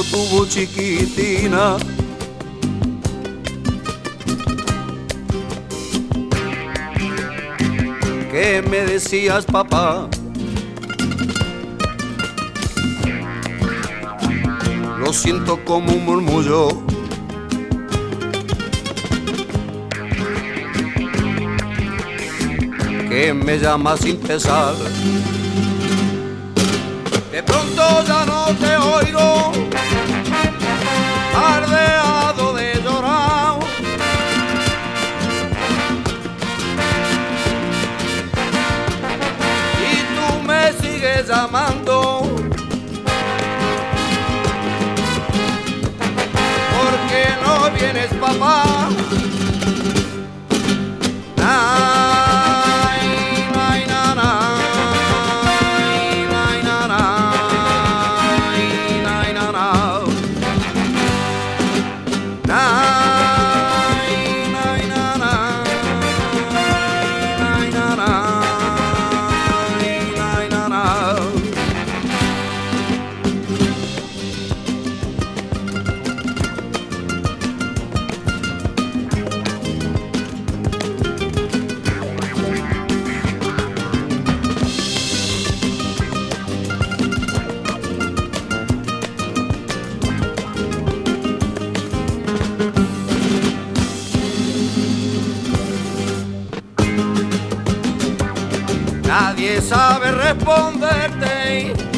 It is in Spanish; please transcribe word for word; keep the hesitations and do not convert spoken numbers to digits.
tuvo chiquitina. ¿Qué me decías, papá? Lo siento como un murmullo. Que me llama sin pesar. De pronto ya no te oigo, ardeado de llorar. Y tú me sigues llamando, porque no vienes, papá. Nadie sabe responderte.